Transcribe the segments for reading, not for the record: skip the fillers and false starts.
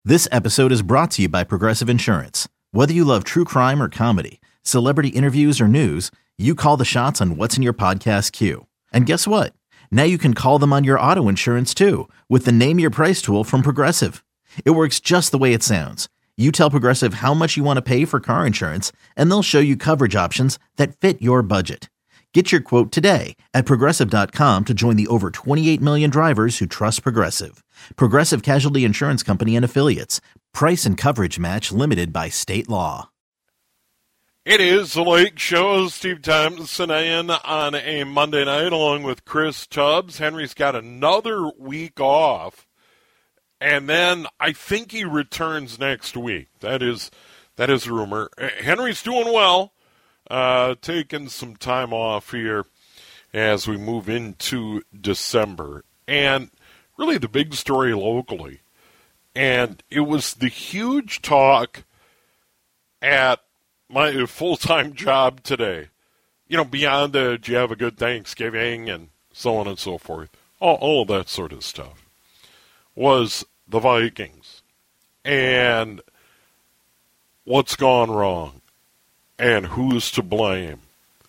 This episode is brought to you by Progressive Insurance. Whether you love true crime or comedy, celebrity interviews or news, you call the shots on what's in your podcast queue. And guess what? Now you can call them on your auto insurance too with the Name Your Price tool from Progressive. It works just the way it sounds. You tell Progressive how much you want to pay for car insurance, and they'll show you coverage options that fit your budget. Get your quote today at Progressive.com to join the over 28 million drivers who trust Progressive. Progressive Casualty Insurance Company and Affiliates. Price and coverage match limited by state law. It is the Lake Show. Steve Thompson in on a Monday night along with Chris Tubbs. Henry's got another week off, and then I think he returns next week. That is a rumor. Henry's doing well. Taking some time off here as we move into December. And really the big story locally, and it was the huge talk at my full-time job today, beyond do you have a good Thanksgiving and so on and so forth, all of that sort of stuff, was the Vikings and what's gone wrong and who's to blame.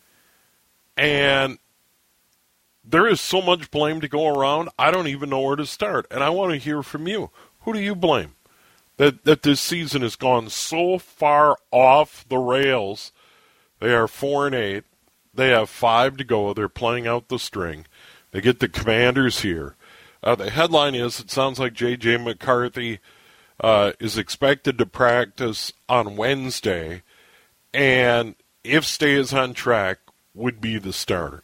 And there is so much blame to go around, I don't even know where to start. And I want to hear from you. Who do you blame? That this season has gone so far off the rails. They are 4-8. They have 5 to go. They're playing out the string. They get the Commanders here. The headline is, it sounds like J.J. McCarthy is expected to practice on Wednesday, and if stays on track, would be the starter.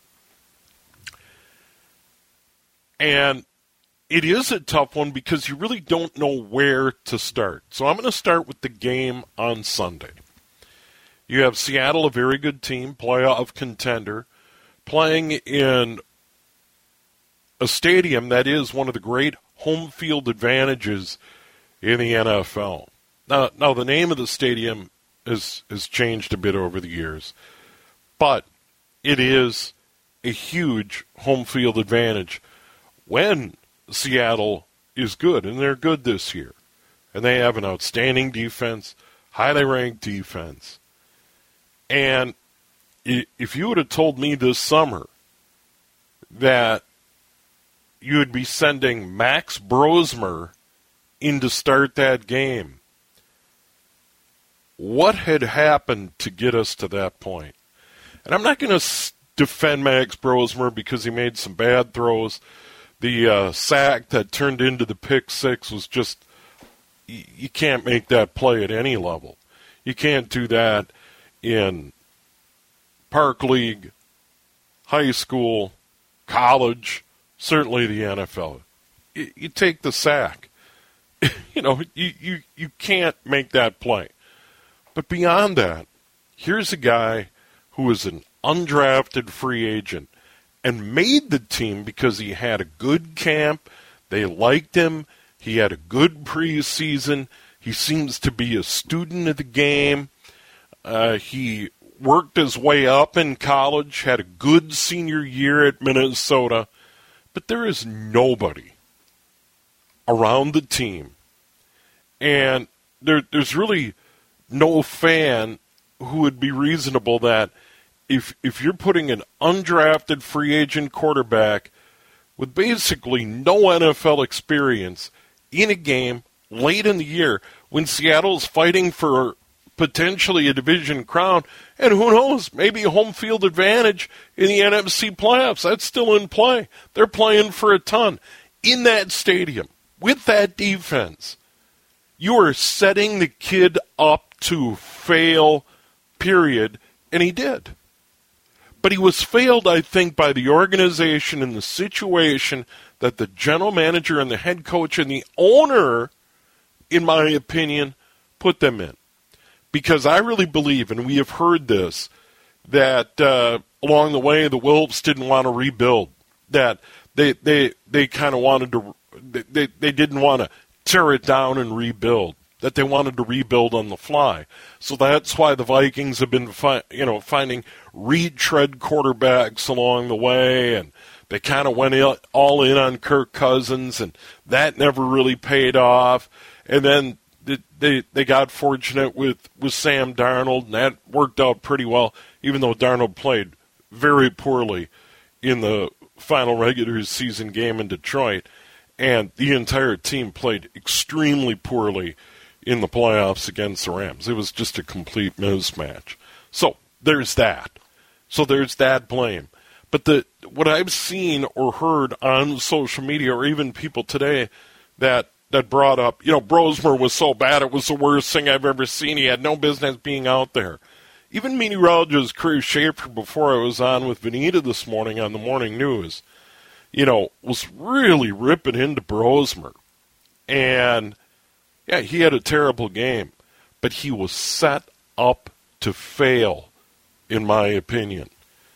And it is a tough one because you really don't know where to start. So I'm going to start with the game on Sunday. You have Seattle, a very good team, playoff contender, playing in a stadium that is one of the great home field advantages in the NFL. Now the name of the stadium has changed a bit over the years, but it is a huge home field advantage when Seattle is good, and they're good this year. And they have an outstanding defense, highly ranked defense. And if you would have told me this summer that you would be sending Max Brosmer in to start that game, what had happened to get us to that point? And I'm not going to defend Max Brosmer because he made some bad throws. The sack that turned into the pick six was just, you can't make that play at any level. You can't do that in Park League, high school, college, certainly the NFL. You take the sack. You can't make that play. But beyond that, here's a guy who is an undrafted free agent and made the team because he had a good camp. They liked him. He had a good preseason. He seems to be a student of the game. He worked his way up in college, had a good senior year at Minnesota. But there is nobody around the team. And there's really no fan who would be reasonable that if you're putting an undrafted free agent quarterback with basically no NFL experience in a game late in the year when Seattle's fighting for potentially a division crown, and who knows, maybe a home field advantage in the NFC playoffs, that's still in play. They're playing for a ton. In that stadium, with that defense, you are setting the kid up to fail, period, and he did. But he was failed, I think, by the organization and the situation that the general manager and the head coach and the owner, in my opinion, put them in. Because I really believe, and we have heard this, that along the way the Wolves didn't want to rebuild. That they kind of wanted to, they didn't want to tear it down and rebuild. That they wanted to rebuild on the fly. So that's why the Vikings have been finding retread quarterbacks along the way, and they kind of went all in on Kirk Cousins, and that never really paid off. And then they got fortunate with Sam Darnold, and that worked out pretty well, even though Darnold played very poorly in the final regular season game in Detroit, and the entire team played extremely poorly in the playoffs against the Rams. It was just a complete mismatch. So there's that. So there's that blame. But what I've seen or heard on social media, or even people today that brought up, Brosmer was so bad, it was the worst thing I've ever seen. He had no business being out there. Even meteorologist Chris Schaefer, before I was on with Vanita this morning on the morning news, was really ripping into Brosmer. And, yeah, he had a terrible game. But he was set up to fail, in my opinion.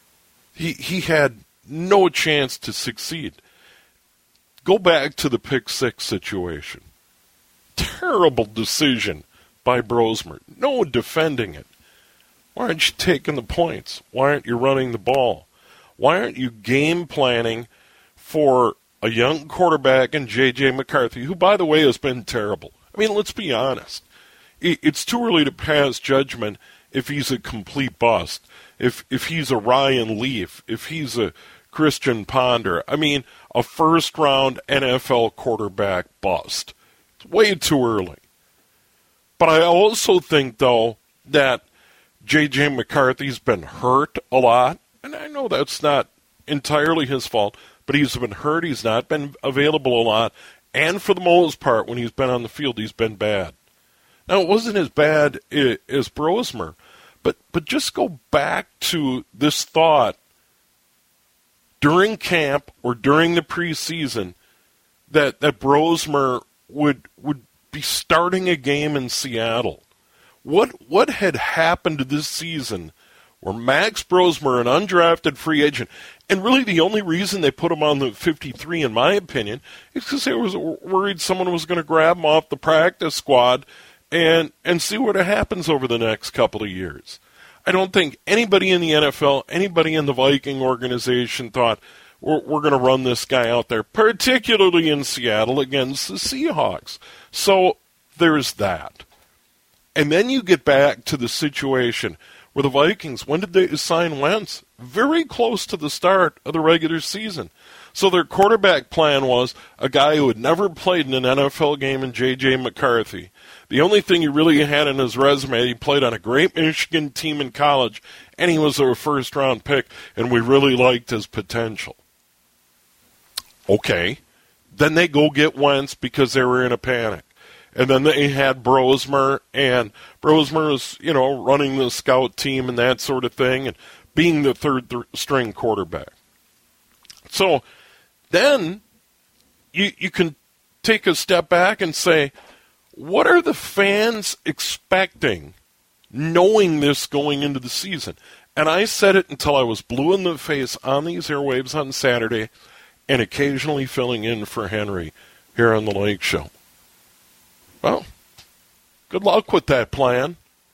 He had no chance to succeed. Go back to the pick six situation. Terrible decision by Brosmer. No defending it. Why aren't you taking the points? Why aren't you running the ball? Why aren't you game planning for a young quarterback in J.J. McCarthy, who, by the way, has been terrible? I mean, let's be honest. It's too early to pass judgment if he's a complete bust, if he's a Ryan Leaf, if he's a Christian Ponder. I mean, a first-round NFL quarterback bust. It's way too early. But I also think, though, that J.J. McCarthy's been hurt a lot, and I know that's not entirely his fault, but he's been hurt, he's not been available a lot, and for the most part, when he's been on the field, he's been bad. Now, it wasn't as bad as Brosmer, but just go back to this thought during camp or during the preseason that Brosmer would be starting a game in Seattle. What had happened this season where Max Brosmer, an undrafted free agent, and really the only reason they put him on the 53, in my opinion, is because they was worried someone was going to grab him off the practice squad and see what happens over the next couple of years. I don't think anybody in the NFL, anybody in the Viking organization thought we're going to run this guy out there, particularly in Seattle against the Seahawks. So there's that. And then you get back to the situation where the Vikings, when did they sign Wentz? Very close to the start of the regular season. So their quarterback plan was a guy who had never played in an NFL game in J.J. McCarthy. The only thing he really had in his resume, he played on a great Michigan team in college, and he was a first-round pick, and we really liked his potential. Okay. Then they go get Wentz because they were in a panic. And then they had Brosmer, and Brosmer was, running the scout team and that sort of thing, and being the third-string quarterback. So then you can take a step back and say, what are the fans expecting, knowing this going into the season? And I said it until I was blue in the face on these airwaves on Saturday and occasionally filling in for Henry here on the Lake Show. Well, good luck with that plan.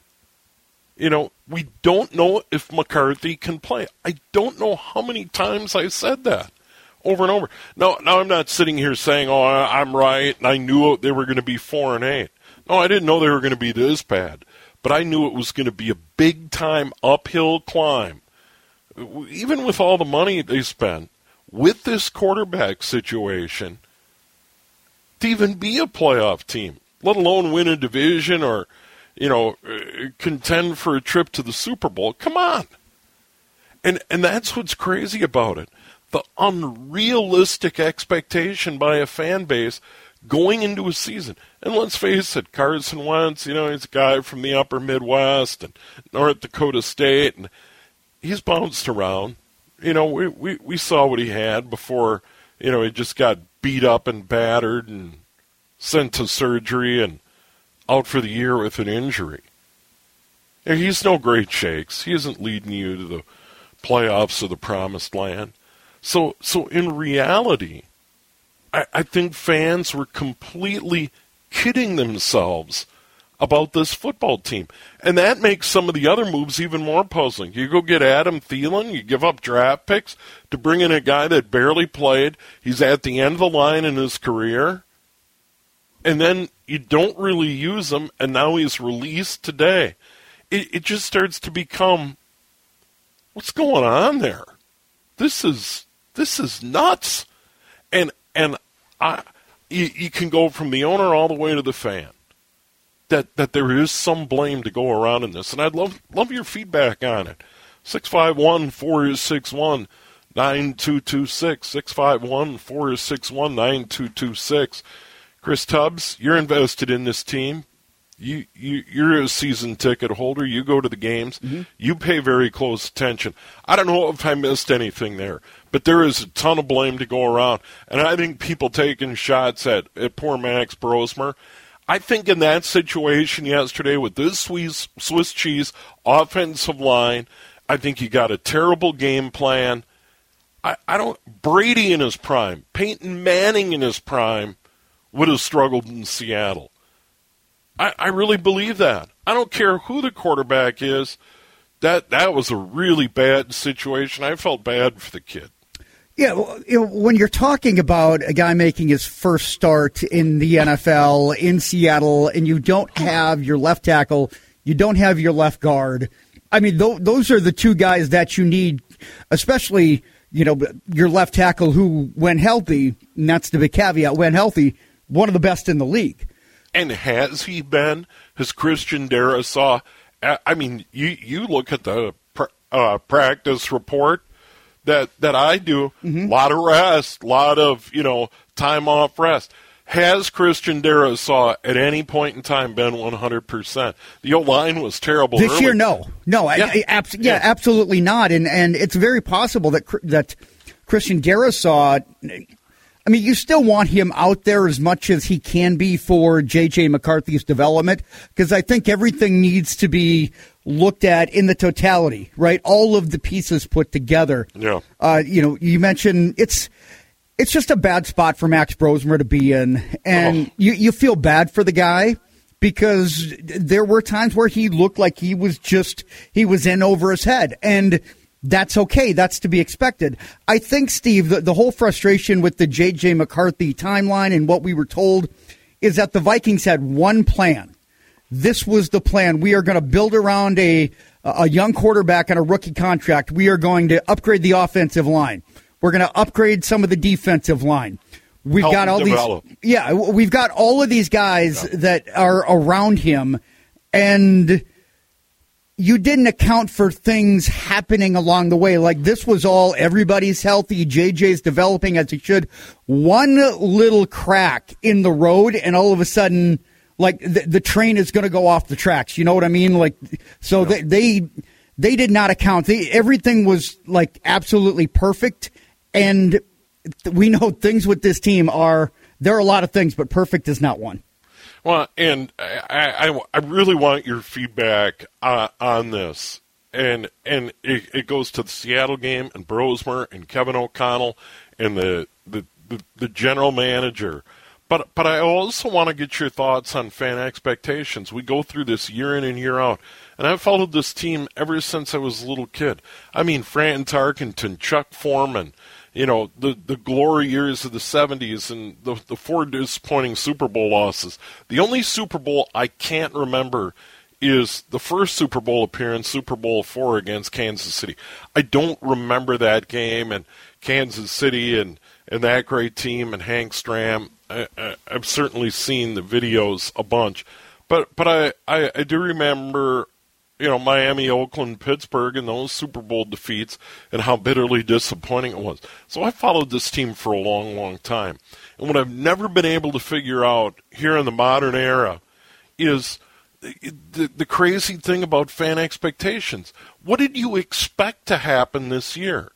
We don't know if McCarthy can play. I don't know how many times I said that over and over. Now I'm not sitting here saying, I'm right, and I knew they were going to be 4-8. No, I didn't know they were going to be this bad. But I knew it was going to be a big-time uphill climb. Even with all the money they spent, with this quarterback situation, to even be a playoff team, let alone win a division or, contend for a trip to the Super Bowl. Come on. And that's what's crazy about it. The unrealistic expectation by a fan base going into a season. And let's face it, Carson Wentz, he's a guy from the upper Midwest and North Dakota State, and he's bounced around. We saw what he had before, he just got beat up and battered and sent to surgery and out for the year with an injury. He's no great shakes. He isn't leading you to the playoffs of the promised land. So in reality, I think fans were completely kidding themselves about this football team. And that makes some of the other moves even more puzzling. You go get Adam Thielen, you give up draft picks to bring in a guy that barely played. He's at the end of the line in his career. and then you don't really use him, and now he's released today. It just starts to become, what's going on there? This is nuts. And you can go from the owner all the way to the fan. That there is some blame to go around in this, and I'd love your feedback on it. 651-461-9226, 651-461-9226. Chris Tubbs, you're invested in this team. You're a season ticket holder. You go to the games. Mm-hmm. You pay very close attention. I don't know if I missed anything there, but there is a ton of blame to go around, and I think people taking shots at poor Max Brosmer. I think in that situation yesterday with this Swiss cheese offensive line, I think you got a terrible game plan. Brady in his prime, Peyton Manning in his prime would have struggled in Seattle. I really believe that. I don't care who the quarterback is. That was a really bad situation. I felt bad for the kid. Yeah, when you're talking about a guy making his first start in the NFL in Seattle, and you don't have your left tackle, you don't have your left guard. I mean, those are the two guys that you need, especially, your left tackle who, when healthy, and that's the big caveat, when healthy, one of the best in the league. And has he been? Has Christian Darrisaw? I mean, you look at the practice report that I do. Mm-hmm. A lot of rest, a lot of time off rest. Has Christian Darrisaw at any point in time been 100%? The O-line was terrible this early. year. No, absolutely not. And it's very possible that Christian Darrisaw. I mean, you still want him out there as much as he can be for J.J. McCarthy's development, because I think everything needs to be looked at in the totality, right? All of the pieces put together. Yeah. You mentioned it's just a bad spot for Max Brosmer to be in, and you feel bad for the guy because there were times where he looked like he was in over his head, and that's okay. That's to be expected. I think, Steve, the whole frustration with the J.J. McCarthy timeline and what we were told is that the Vikings had one plan. This was the plan. We are going to build around a young quarterback on a rookie contract. We are going to upgrade the offensive line. We're going to upgrade some of the defensive line. We've got all we've got all of these guys that are around him, and you didn't account for things happening along the way. Like, this was all everybody's healthy, JJ's developing as he should. One little crack in the road, and all of a sudden, like, the train is going to go off the tracks. You know what I mean? Like, so they did not account. Everything was, like, absolutely perfect. And we know things with this team there are a lot of things, but perfect is not one. Well, and I really want your feedback on this, and it goes to the Seattle game and Brosmer and Kevin O'Connell and the general manager, but I also want to get your thoughts on fan expectations. We go through this year in and year out, and I've followed this team ever since I was a little kid. I mean, Fran Tarkenton, Chuck Foreman. The glory years of the 70s and the four disappointing Super Bowl losses. The only Super Bowl I can't remember is the first Super Bowl appearance, Super Bowl IV against Kansas City. I don't remember that game and Kansas City and that great team and Hank Stram. I've certainly seen the videos a bunch. But I do remember Miami, Oakland, Pittsburgh, and those Super Bowl defeats and how bitterly disappointing it was. So I followed this team for a long, long time. And what I've never been able to figure out here in the modern era is the crazy thing about fan expectations. What did you expect to happen this year?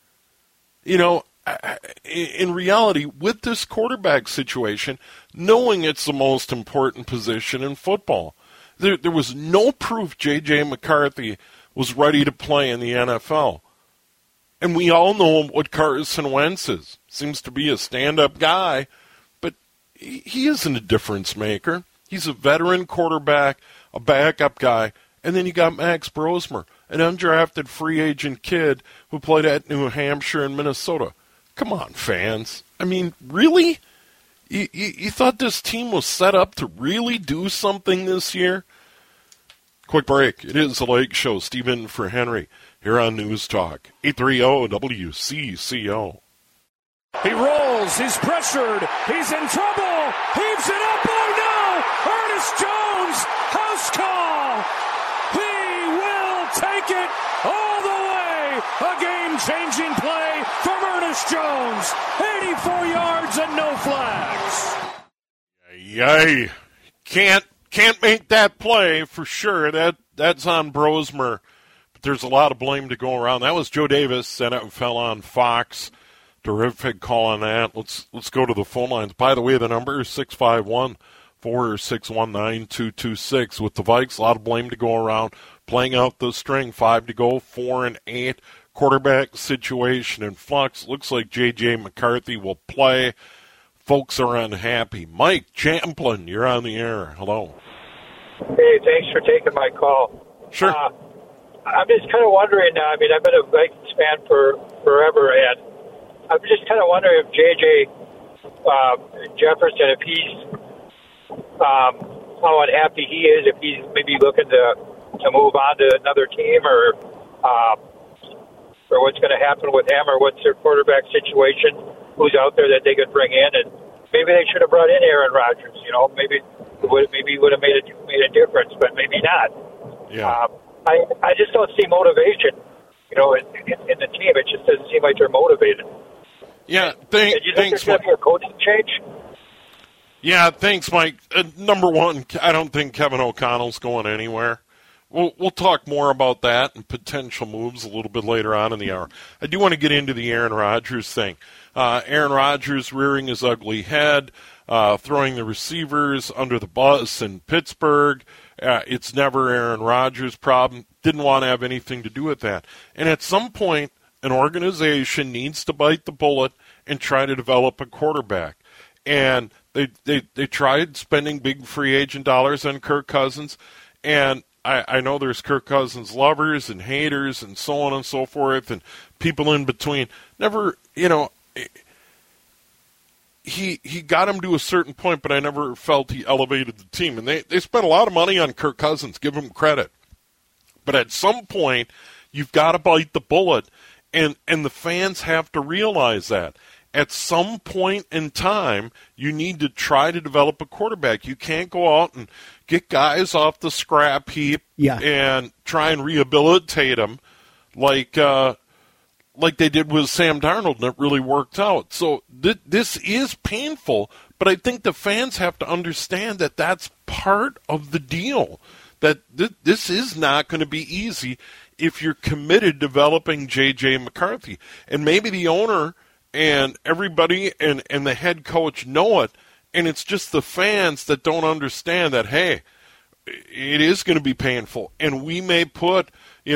In reality, with this quarterback situation, knowing it's the most important position in football, there was no proof J.J. McCarthy was ready to play in the NFL. And we all know what Carson Wentz is. Seems to be a stand-up guy, but he isn't a difference maker. He's a veteran quarterback, a backup guy, and then you got Max Brosmer, an undrafted free agent kid who played at New Hampshire and Minnesota. Come on, fans. I mean, really? You thought this team was set up to really do something this year? Quick break. It is the Lake Show. Stephen for Henry here on News Talk 830 WCCO. He rolls. He's pressured. He's in trouble. Heaves it up. Oh, no! Ernest Jones, house call. He will take it all the way. A game-changing play from Ernest Jones. 84 yards and no flags. Yay. Can't make that play for sure. That's on Brosmer. But there's a lot of blame to go around. That was Joe Davis, and it fell on Fox. Terrific call on that. Let's go to the phone lines. By the way, the number is 651-461-9226. With the Vikes, a lot of blame to go around. Playing out the string, 5 to go, 4 and 8. Quarterback situation in flux. Looks like J.J. McCarthy will play. Folks are unhappy. Mike Champlin, you're on the air. Hello. Hey, thanks for taking my call. Sure. I'm just kind of wondering, I've been a Vikings fan for forever, and I'm just kind of wondering if J.J. Jefferson, if he's how unhappy he is, if he's maybe looking to move on to another team, or what's going to happen with him, or what's their quarterback situation, who's out there that they could bring in, and maybe they should have brought in Aaron Rodgers. Maybe it would have made a difference, but maybe not. Yeah. I just don't see motivation, in the team. It just doesn't seem like they're motivated. Yeah, Do you think there's going to be a coaching change? Yeah, thanks, Mike. Number one, I don't think Kevin O'Connell's going anywhere. We'll talk more about that and potential moves a little bit later on in the hour. I do want to get into the Aaron Rodgers thing. Aaron Rodgers rearing his ugly head, throwing the receivers under the bus in Pittsburgh. It's never Aaron Rodgers' problem. Didn't want to have anything to do with that. And at some point, an organization needs to bite the bullet and try to develop a quarterback. And they tried spending big free agent dollars on Kirk Cousins, and I know there's Kirk Cousins lovers and haters and so on and so forth and people in between. Never, he got him to a certain point, but I never felt he elevated the team. And they spent a lot of money on Kirk Cousins, give him credit. But at some point, you've got to bite the bullet, and the fans have to realize that. At some point in time, you need to try to develop a quarterback. You can't go out and get guys off the scrap heap and try and rehabilitate them like they did with Sam Darnold, and it really worked out. So this is painful, but I think the fans have to understand that that's part of the deal, that this is not going to be easy if you're committed to developing J.J. McCarthy. And maybe the owner and everybody and the head coach know it, and it's just the fans that don't understand that, hey, it is going to be painful, and we may put, a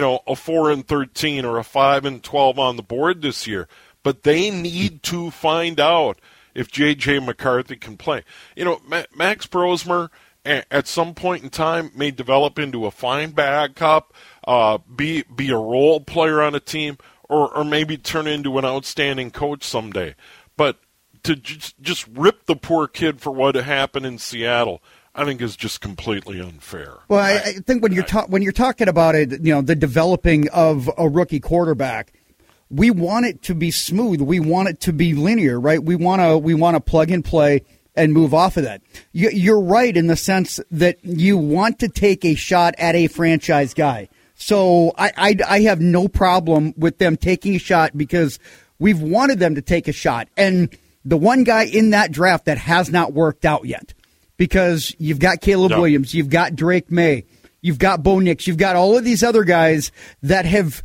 4-13 or a 5-12 on the board this year, but they need to find out if J.J. McCarthy can play. Max Brosmer at some point in time may develop into a fine backup, be a role player on a team, or maybe turn into an outstanding coach someday. But to just rip the poor kid for what happened in Seattle, I think is just completely unfair. Well, I think when you're talking about it, the developing of a rookie quarterback, we want it to be smooth. We want it to be linear, right? We want to plug and play and move off of that. You're right in the sense that you want to take a shot at a franchise guy. So I have no problem with them taking a shot because we've wanted them to take a shot. And the one guy in that draft that has not worked out yet, because you've got Caleb Williams, you've got Drake May, you've got Bo Nix, you've got all of these other guys that have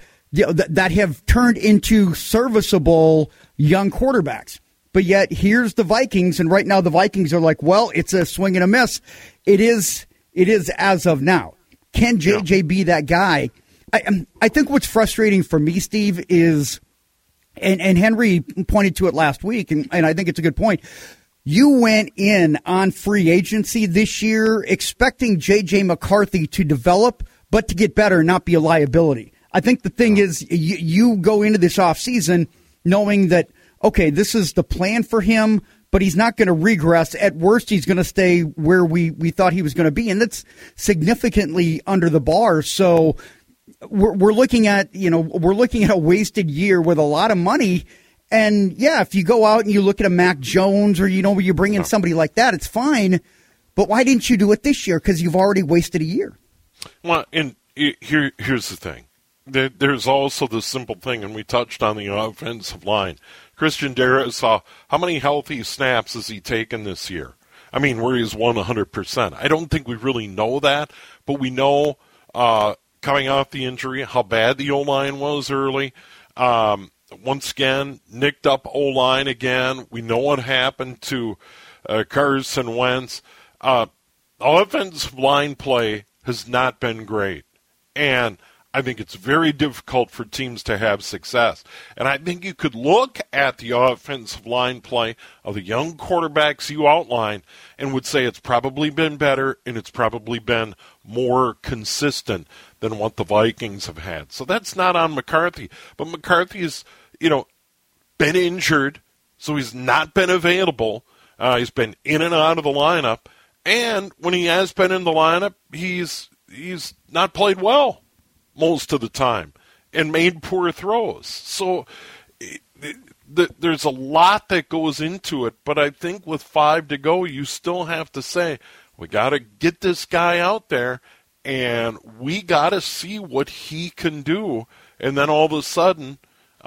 turned into serviceable young quarterbacks. But yet here's the Vikings, and right now the Vikings are like, well, it's a swing and a miss. It is as of now. Can JJ be that guy? I think what's frustrating for me, Steve, is, and Henry pointed to it last week, and I think it's a good point. You went in on free agency this year expecting J.J. McCarthy to develop, but to get better, not be a liability. I think the thing is you go into this offseason knowing that, okay, this is the plan for him, but he's not going to regress. At worst, he's going to stay where we thought he was going to be, and that's significantly under the bar. So we're looking at a wasted year with a lot of money. And yeah, if you go out and you look at a Mac Jones, or you bring in somebody like that, it's fine. But why didn't you do it this year? Because you've already wasted a year. Well, and here's the thing. There's also the simple thing, and we touched on the offensive line. Christian Darrisaw, how many healthy snaps has he taken this year? I mean, where he's won 100%. I don't think we really know that, but we know coming off the injury how bad the O-line was early. Once again, nicked up O-line again. We know what happened to Carson Wentz. Offensive line play has not been great, and I think it's very difficult for teams to have success. And I think you could look at the offensive line play of the young quarterbacks you outlined and would say it's probably been better and it's probably been more consistent than what the Vikings have had. So that's not on McCarthy. But McCarthy has, been injured, so he's not been available. He's been in and out of the lineup. And when he has been in the lineup, he's not played well most of the time and made poor throws. So there's a lot that goes into it, but I think with 5 to go, you still have to say, we got to get this guy out there and we got to see what he can do. And then all of a sudden,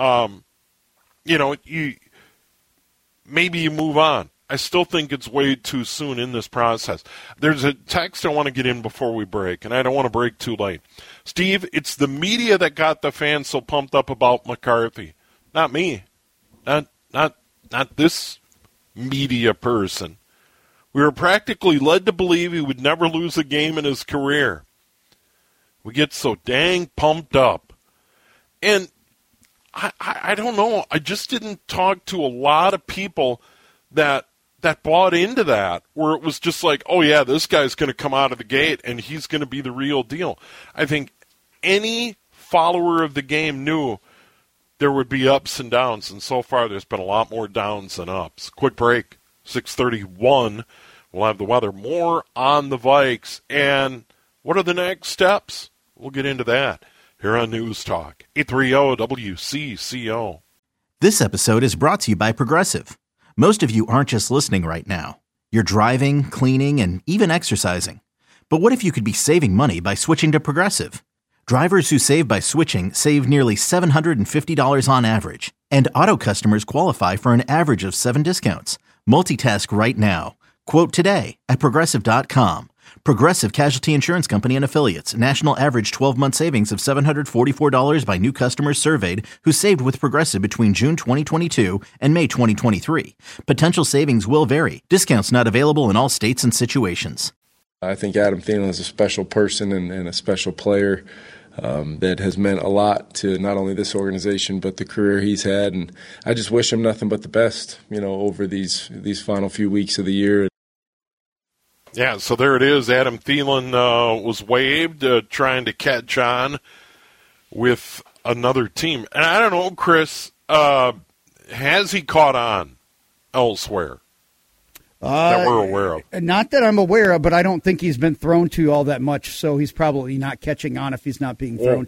maybe you move on. I still think it's way too soon in this process. There's a text I want to get in before we break, and I don't want to break too late. Steve, it's the media that got the fans so pumped up about McCarthy. Not me. Not this media person. We were practically led to believe he would never lose a game in his career. We get so dang pumped up. And I don't know. I just didn't talk to a lot of people that bought into that, where it was just like, oh, yeah, this guy's going to come out of the gate and he's going to be the real deal. I think any follower of the game knew there would be ups and downs, and so far there's been a lot more downs than ups. Quick break, 6:31. We'll have the weather. More on the Vikes. And what are the next steps? We'll get into that here on News Talk, 830 WCCO. This episode is brought to you by Progressive. Most of you aren't just listening right now. You're driving, cleaning, and even exercising. But what if you could be saving money by switching to Progressive? Drivers who save by switching save nearly $750 on average. And auto customers qualify for an average of 7 discounts. Multitask right now. Quote today at Progressive.com. Progressive Casualty Insurance Company and Affiliates. National average 12-month savings of $744 by new customers surveyed who saved with Progressive between June 2022 and May 2023. Potential savings will vary. Discounts not available in all states and situations. I think Adam Thielen is a special person and a special player that has meant a lot to not only this organization but the career he's had. And I just wish him nothing but the best, over these final few weeks of the year. Yeah, so there it is. Adam Thielen was waived, trying to catch on with another team. And I don't know, Chris, has he caught on elsewhere that we're aware of? Not that I'm aware of, but I don't think he's been thrown to all that much, so he's probably not catching on if he's not being thrown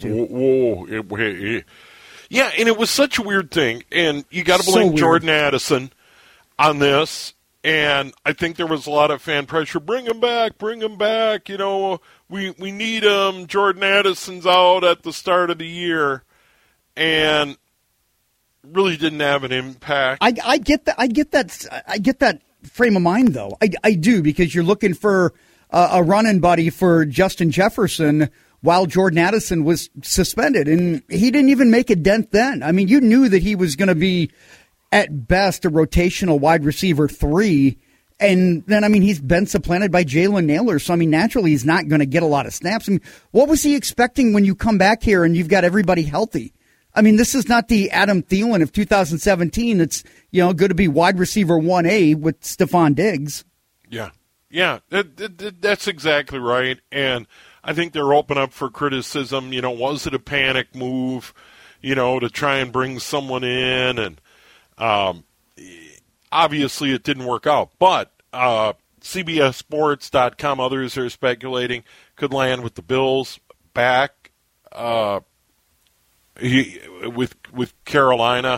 to. Yeah, and it was such a weird thing, and you got to blame Jordan Addison on this. And I think there was a lot of fan pressure. Bring him back. We need him. Jordan Addison's out at the start of the year, and really didn't have an impact. I get that. I get that frame of mind, though. I do, because you're looking for a running buddy for Justin Jefferson while Jordan Addison was suspended, and he didn't even make a dent then. I mean, you knew that he was going to be, at best, a rotational wide receiver 3. And then, he's been supplanted by Jalen Nailor. So, naturally, he's not going to get a lot of snaps. What was he expecting when you come back here and you've got everybody healthy? This is not the Adam Thielen of 2017. It's, going to be wide receiver 1A with Stephon Diggs. Yeah, that's exactly right. And I think they're open up for criticism. Was it a panic move, to try and bring someone in? And obviously it didn't work out. But CBSSports.com, others are speculating, could land with the Bills back with Carolina,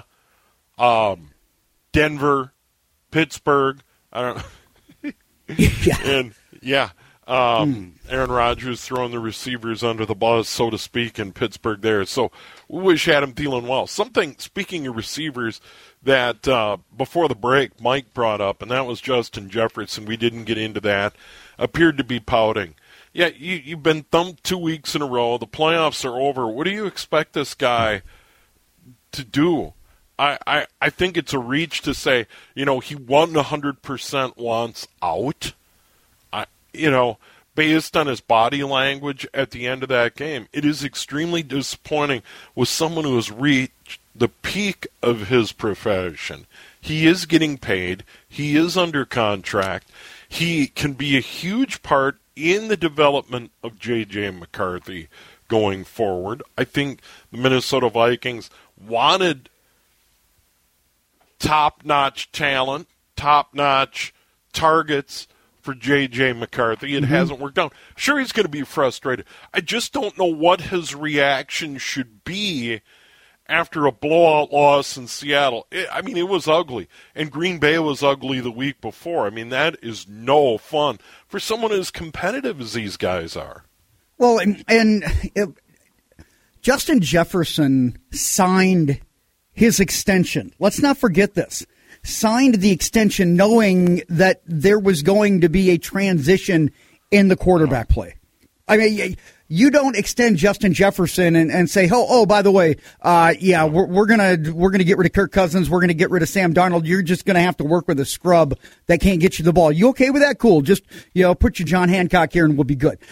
Denver, Pittsburgh. I don't know. And Aaron Rodgers throwing the receivers under the bus, so to speak, in Pittsburgh there. So we wish Adam Thielen well. Something, speaking of receivers, that before the break Mike brought up, and that was Justin Jefferson. We didn't get into that. Appeared to be pouting. Yeah, you've been thumped 2 weeks in a row. The playoffs are over. What do you expect this guy to do? I think it's a reach to say, he 100% wants out. Based on his body language at the end of that game, it is extremely disappointing with someone who has reached the peak of his profession. He is getting paid. He is under contract. He can be a huge part in the development of J.J. McCarthy going forward. I think the Minnesota Vikings wanted top-notch talent, top-notch targets for J.J. McCarthy. It hasn't worked out. Sure, he's going to be frustrated. I just don't know what his reaction should be after a blowout loss in Seattle. It was ugly. And Green Bay was ugly the week before. That is no fun for someone as competitive as these guys are. Well, and Justin Jefferson signed his extension. Let's not forget this. Signed the extension knowing that there was going to be a transition in the quarterback play. You don't extend Justin Jefferson and say, oh, by the way, we're gonna get rid of Kirk Cousins, we're gonna get rid of Sam Darnold. You're just gonna have to work with a scrub that can't get you the ball. You okay with that? Cool. Just put your John Hancock here and we'll be good.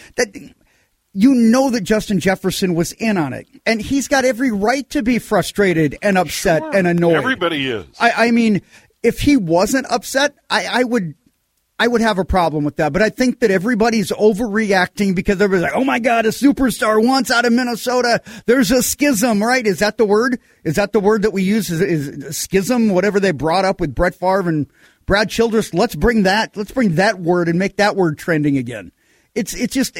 That Justin Jefferson was in on it, and he's got every right to be frustrated and upset and annoyed. Everybody is. If he wasn't upset, I would have a problem with that. But I think that everybody's overreacting because everybody's like, oh, my God, a superstar wants out of Minnesota. There's a schism, right? Is that the word? Is that the word that we use? Is schism, whatever they brought up with Brett Favre and Brad Childress? Let's bring that word and make that word trending again. It's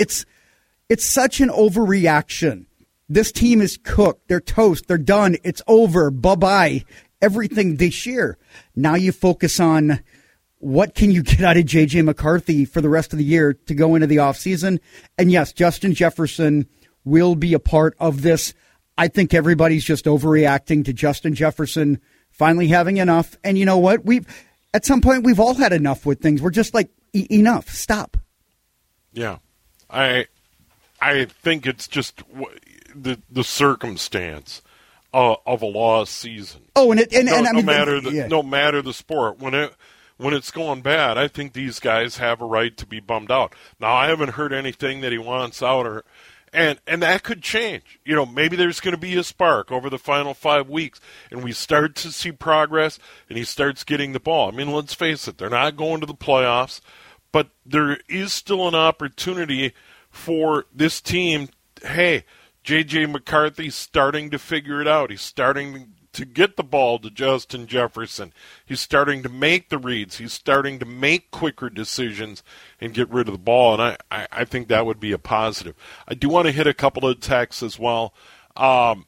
such an overreaction. This team is cooked. They're toast. They're done. It's over. Bye-bye. Everything this year. Now you focus on what can you get out of J.J. McCarthy for the rest of the year to go into the offseason. And yes, Justin Jefferson will be a part of this. I think everybody's just overreacting to Justin Jefferson finally having enough. And you know what? At some point, we've all had enough with things. We're just like, enough. Stop. Yeah. I think it's just the circumstance of a lost season. Oh, no matter the sport, when it's going bad, I think these guys have a right to be bummed out. Now, I haven't heard anything that he wants out, and that could change. Maybe there's going to be a spark over the final 5 weeks, and we start to see progress, and he starts getting the ball. Let's face it, they're not going to the playoffs, but there is still an opportunity for this team. Hey, J.J. McCarthy's starting to figure it out. He's starting to get the ball to Justin Jefferson. He's starting to make the reads. He's starting to make quicker decisions and get rid of the ball, and I think that would be a positive. I do want to hit a couple of texts as well. And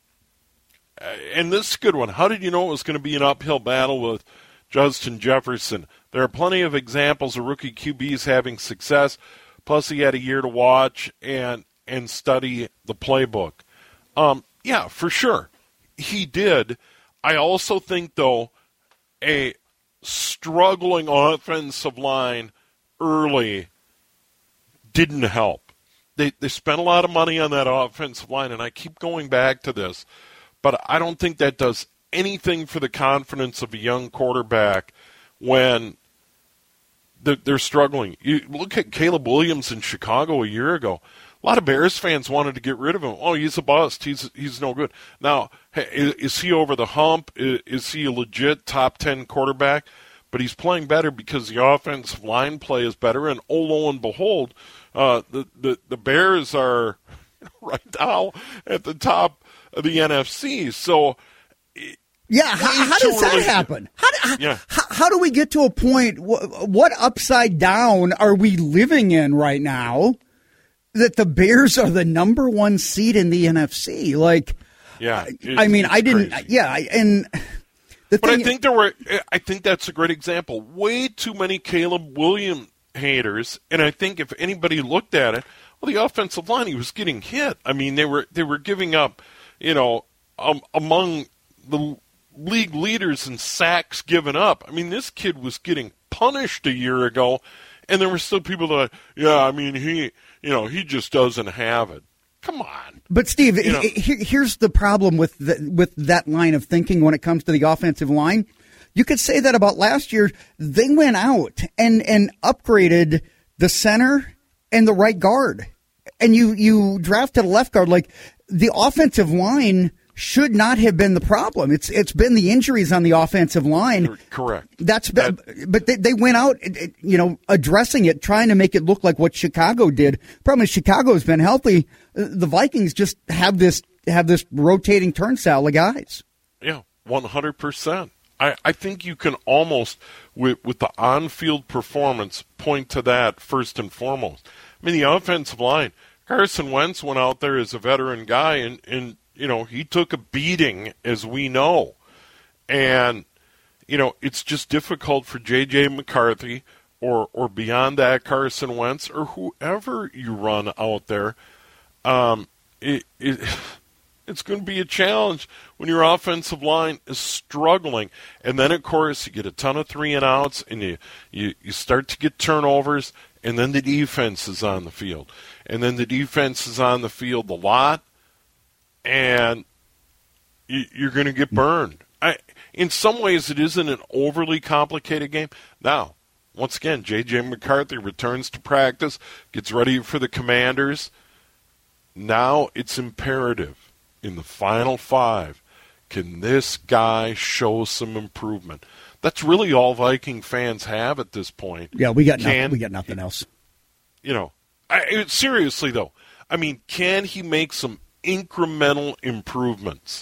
this is a good one. How did you know it was going to be an uphill battle with Justin Jefferson? There are plenty of examples of rookie QBs having success, plus he had a year to watch and study the playbook. Yeah, for sure. He did. I also think, though, a struggling offensive line early didn't help. They spent a lot of money on that offensive line, and I keep going back to this, but I don't think that does anything for the confidence of a young quarterback when they're struggling. You look at Caleb Williams in Chicago a year ago. A lot of Bears fans wanted to get rid of him. Oh, he's a bust. He's no good. Now, hey, is he over the hump? Is he a legit top 10 quarterback? But he's playing better because the offensive line play is better. And oh, lo and behold, the Bears are right now at the top of the NFC. So, yeah, how does that happen? how do we get to a point? What upside down are we living in right now that the Bears are the number one seed in the NFC? Like, yeah, I mean, I didn't. Crazy. Yeah, and the but thing, I think that's a great example. Way too many Caleb Williams haters, and I think if anybody looked at it, well, the offensive line, he was getting hit. I mean, they were giving up, among the league leaders in sacks given up. I mean, this kid was getting punished a year ago, and there were still people that, he just doesn't have it. Come on. But Steve, here's the problem with that line of thinking when it comes to the offensive line. You could say that about last year. They went out and upgraded the center and the right guard, and you drafted a left guard. Like, the offensive line should not have been the problem. It's been the injuries on the offensive line. Correct. But they went out, addressing it, trying to make it look like what Chicago did. Problem is, Chicago's been healthy. The Vikings just have this rotating turnstile of guys. Yeah, 100%. I think you can almost, with the on-field performance, point to that first and foremost. I mean, the offensive line, Carson Wentz went out there as a veteran guy, and he took a beating, as we know. And, it's just difficult for J.J. McCarthy or beyond that Carson Wentz or whoever you run out there. It's going to be a challenge when your offensive line is struggling. And then, of course, you get a ton of 3-and-outs, and you start to get turnovers, and then the defense is on the field. And then the defense is on the field a lot, and you're going to get burned. In some ways, it isn't an overly complicated game. Now, once again, J.J. McCarthy returns to practice, gets ready for the Commanders. Now it's imperative in the final 5, can this guy show some improvement? That's really all Viking fans have at this point. Yeah, we got nothing else. Seriously, though, I mean, can he make some incremental improvements?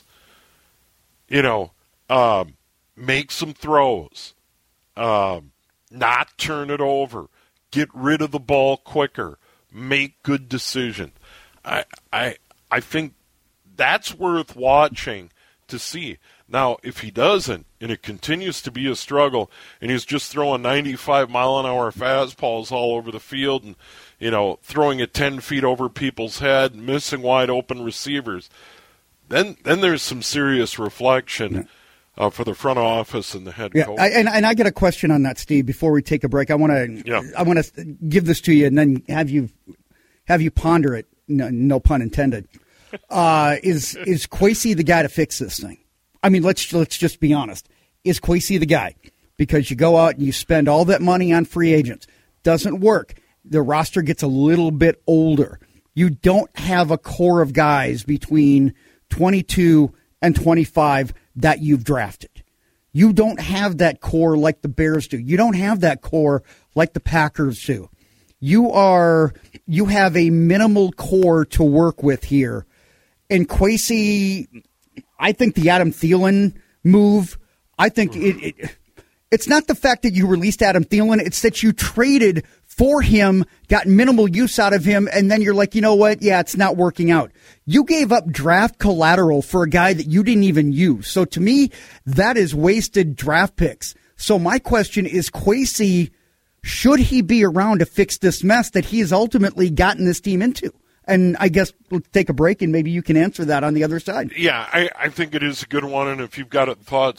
Make some throws, not turn it over, get rid of the ball quicker, make good decisions. I think that's worth watching to see. Now, if he doesn't, and it continues to be a struggle, and he's just throwing 95-mile-an-hour fastballs all over the field and, throwing it 10 feet over people's head, missing wide-open receivers, then there's some serious reflection for the front office and the head coach. And I get a question on that, Steve, before we take a break. I want to give this to you and then have you ponder it. No pun intended. Is Kwesi the guy to fix this thing? I mean, let's just be honest. Is Kwesi the guy? Because you go out and you spend all that money on free agents. Doesn't work. The roster gets a little bit older. You don't have a core of guys between 22 and 25 that you've drafted. You don't have that core like the Bears do. You don't have that core like the Packers do. You have a minimal core to work with here. And Kwesi, I think the Adam Thielen move, I think it's not the fact that you released Adam Thielen, it's that you traded for him, got minimal use out of him, and then you're like, you know what? Yeah, it's not working out. You gave up draft collateral for a guy that you didn't even use. So to me, that is wasted draft picks. So my question is, Kwesi, should he be around to fix this mess that he has ultimately gotten this team into? And I guess we'll take a break, and maybe you can answer that on the other side. Yeah, I think it is a good one, and if you've got a thought,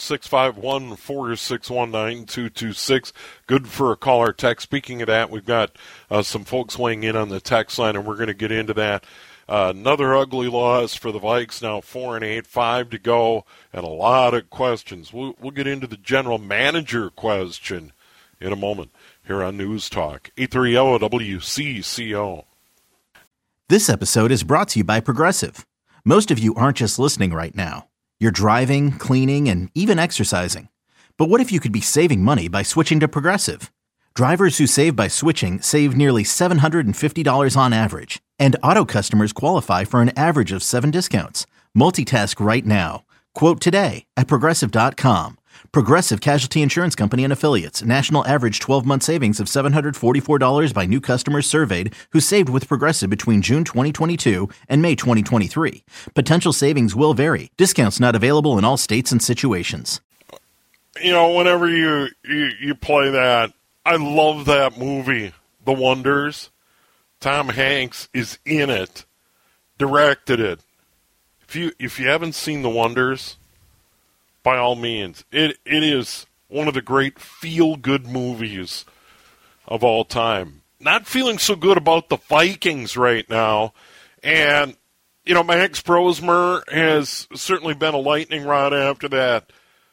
651-461-9226, good for a call or text. Speaking of that, we've got some folks weighing in on the text line, and we're going to get into that. Another ugly loss for the Vikes, now 4-8, 5 to go, and a lot of questions. We'll get into the general manager question in a moment here on News Talk, 830 WCCO. This episode is brought to you by Progressive. Most of you aren't just listening right now. You're driving, cleaning, and even exercising. But what if you could be saving money by switching to Progressive? Drivers who save by switching save nearly $750 on average, and auto customers qualify for an average of 7 discounts. Multitask right now. Quote today at Progressive.com. Progressive Casualty Insurance Company and Affiliates. National average 12-month savings of $744 by new customers surveyed who saved with Progressive between June 2022 and May 2023. Potential savings will vary. Discounts not available in all states and situations. You know, whenever you play that, I love that movie, The Wonders. Tom Hanks is in it, directed it. If you haven't seen The Wonders, by all means, it is one of the great feel-good movies of all time. Not feeling so good about the Vikings right now, and you know, Max Brosmer has certainly been a lightning rod after that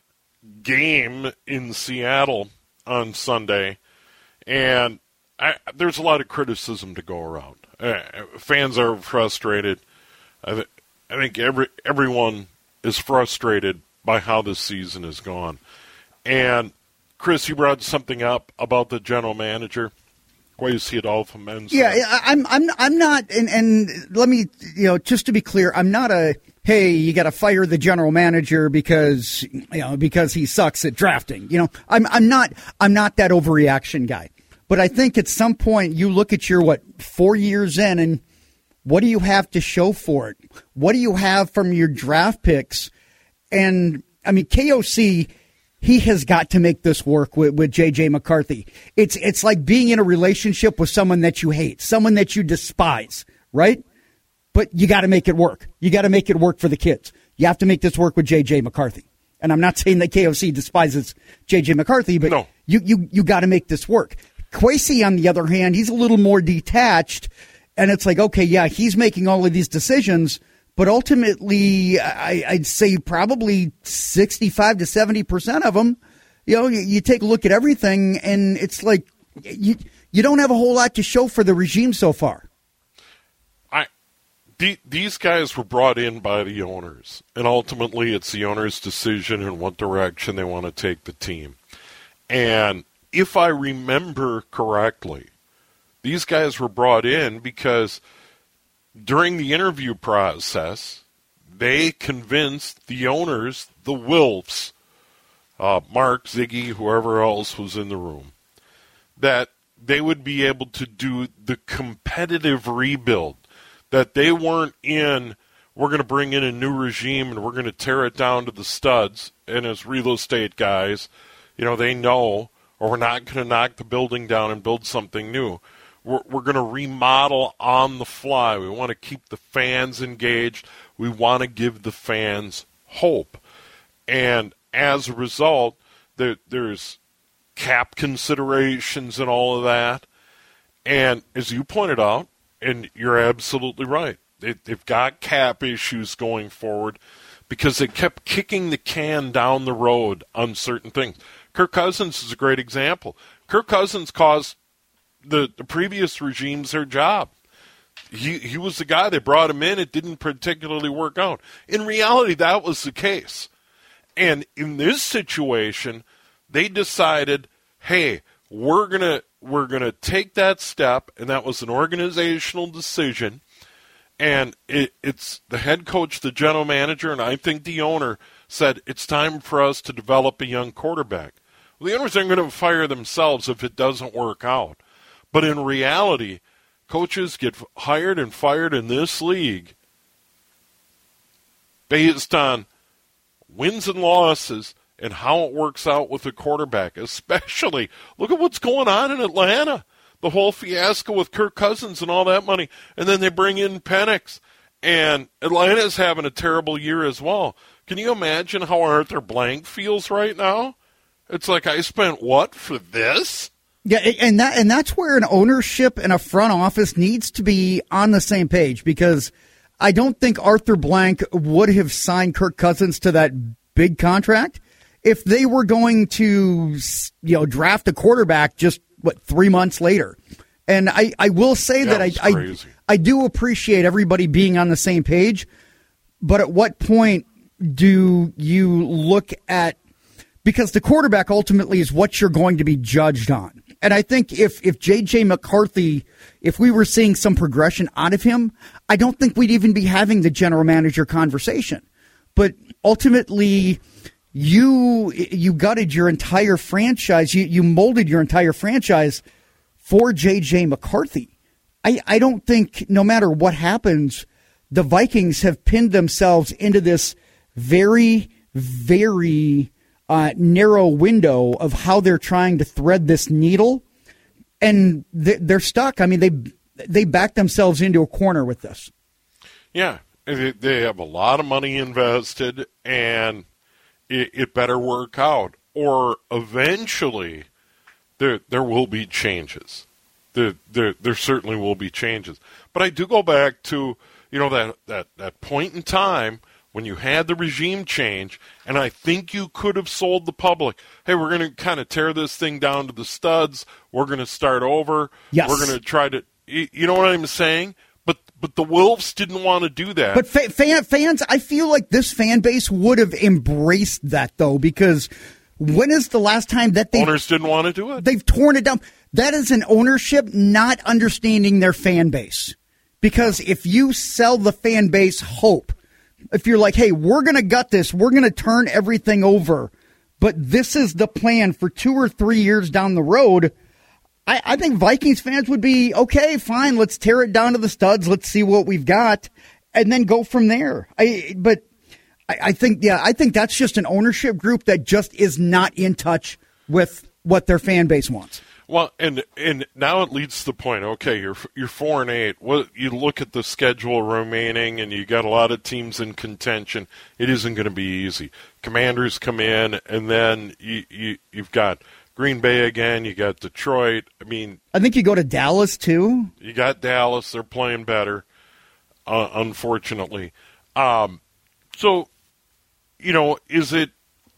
game in Seattle on Sunday, and there's a lot of criticism to go around. Fans are frustrated. I think everyone is frustrated by how this season has gone. And Chris, you brought something up about the general manager. Why you see it all from men's? Yeah, I'm not, and let me, just to be clear, I'm not hey, you got to fire the general manager because he sucks at drafting. I'm not that overreaction guy. But I think at some point you look at your 4 years in, and what do you have to show for it? What do you have from your draft picks? And, I mean, KOC, he has got to make this work with J.J. McCarthy. It's like being in a relationship with someone that you hate, someone that you despise, right? But you got to make it work. You got to make it work for the kids. You have to make this work with J.J. McCarthy. And I'm not saying that KOC despises J.J. McCarthy, but no. You got to make this work. Kwesi, on the other hand, he's a little more detached, and it's like, okay, yeah, he's making all of these decisions, but ultimately, I'd say probably 65 to 70% of them, you take a look at everything, and it's like you don't have a whole lot to show for the regime so far. These guys were brought in by the owners, and ultimately it's the owners' decision in what direction they want to take the team. And if I remember correctly, these guys were brought in because during the interview process, they convinced the owners, the Wilfs, Mark, Ziggy, whoever else was in the room, that they would be able to do the competitive rebuild, that they weren't in, we're going to bring in a new regime and we're going to tear it down to the studs, and as real estate guys, they know, or we're not going to knock the building down and build something new. We're going to remodel on the fly. We want to keep the fans engaged. We want to give the fans hope. And as a result, there's cap considerations and all of that. And as you pointed out, and you're absolutely right, they've got cap issues going forward because they kept kicking the can down the road on certain things. Kirk Cousins is a great example. Kirk Cousins caused the previous regimes their job. He was the guy. They brought him in. It didn't particularly work out. In reality, that was the case. And in this situation, they decided, hey, we're gonna take that step, and that was an organizational decision. And it's the head coach, the general manager, and I think the owner said it's time for us to develop a young quarterback. Well, the owners aren't going to fire themselves if it doesn't work out. But in reality, coaches get hired and fired in this league based on wins and losses and how it works out with the quarterback. Especially, look at what's going on in Atlanta. The whole fiasco with Kirk Cousins and all that money. And then they bring in Penix. And Atlanta's having a terrible year as well. Can you imagine how Arthur Blank feels right now? It's like, I spent what for this? Yeah, and that's where an ownership and a front office needs to be on the same page, because I don't think Arthur Blank would have signed Kirk Cousins to that big contract if they were going to, draft a quarterback just 3 months later. And I will say that I do appreciate everybody being on the same page, but at what point do you look at, because the quarterback ultimately is what you're going to be judged on. And I think if J.J. McCarthy, if we were seeing some progression out of him, I don't think we'd even be having the general manager conversation. But ultimately, you gutted your entire franchise. You molded your entire franchise for J.J. McCarthy. I don't think, no matter what happens, the Vikings have pinned themselves into this very, very narrow window of how they're trying to thread this needle, and they're stuck. I mean, they backed themselves into a corner with this. Yeah, they have a lot of money invested, and it better work out, or eventually there will be changes. There certainly will be changes. But I do go back to, that point in time when you had the regime change, and I think you could have sold the public, hey, we're going to kind of tear this thing down to the studs. We're going to start over. Yes. We're going to try to, you know what I'm saying? But the Wolves didn't want to do that. But fans, I feel like this fan base would have embraced that, though, because when is the last time that owners didn't want to do it? They've torn it down. That is an ownership not understanding their fan base. Because if you sell the fan base hope, if you're like, hey, we're going to gut this, we're going to turn everything over, but this is the plan for 2 or 3 years down the road, I think Vikings fans would be, okay, fine, let's tear it down to the studs, let's see what we've got, and then go from there. I think that's just an ownership group that just is not in touch with what their fan base wants. Well, and now it leads to the point. Okay, you're 4-8. Well, you look at the schedule remaining, and you got a lot of teams in contention. It isn't going to be easy. Commanders come in, and then you've got Green Bay again. You got Detroit. I mean, I think you go to Dallas too. You got Dallas. They're playing better, unfortunately. So, is it?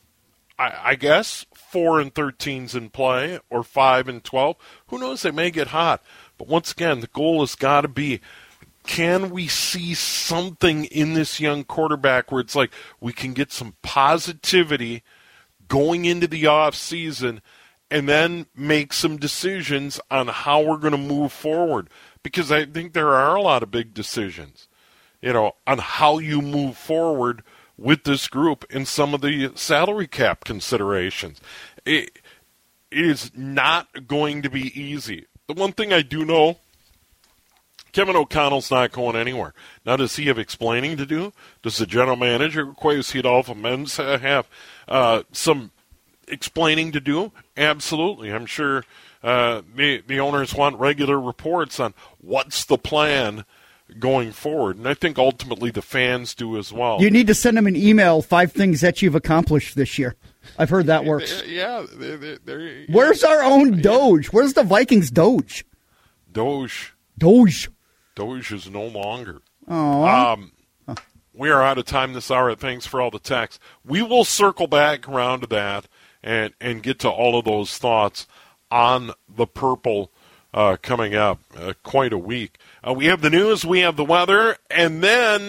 I guess 4-13's in play, or 5-12. Who knows? They may get hot. But once again, the goal has got to be, can we see something in this young quarterback where it's like we can get some positivity going into the off season, and then make some decisions on how we're going to move forward? Because I think there are a lot of big decisions, on how you move forward with this group and some of the salary cap considerations. It is not going to be easy. The one thing I do know, Kevin O'Connell's not going anywhere. Now, does he have explaining to do? Does the general manager, Kwesi Adolfo-Mensa, have some explaining to do? Absolutely. I'm sure the owners want regular reports on what's the plan going forward, and I think ultimately the fans do as well. You need to send them an email, 5 things that you've accomplished this year. I've heard that works. Yeah. Where's our own Doge? Where's the Vikings Doge? Doge is no longer. We are out of time this hour. Thanks for all the texts. We will circle back around to that and get to all of those thoughts on the purple coming up. Quite a week. We have the news, we have the weather, and then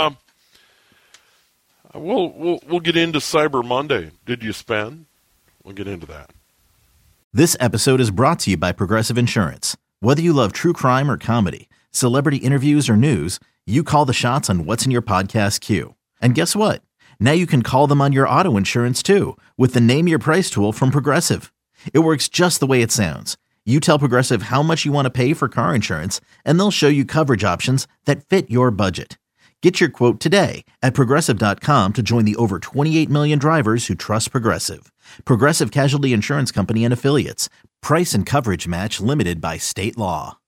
we'll get into Cyber Monday. Did you spend? We'll get into that. This episode is brought to you by Progressive Insurance. Whether you love true crime or comedy, celebrity interviews or news, you call the shots on what's in your podcast queue. And guess what? Now you can call them on your auto insurance too with the Name Your Price tool from Progressive. It works just the way it sounds. You tell Progressive how much you want to pay for car insurance, and they'll show you coverage options that fit your budget. Get your quote today at Progressive.com to join the over 28 million drivers who trust Progressive. Progressive Casualty Insurance Company and Affiliates. Price and coverage match limited by state law.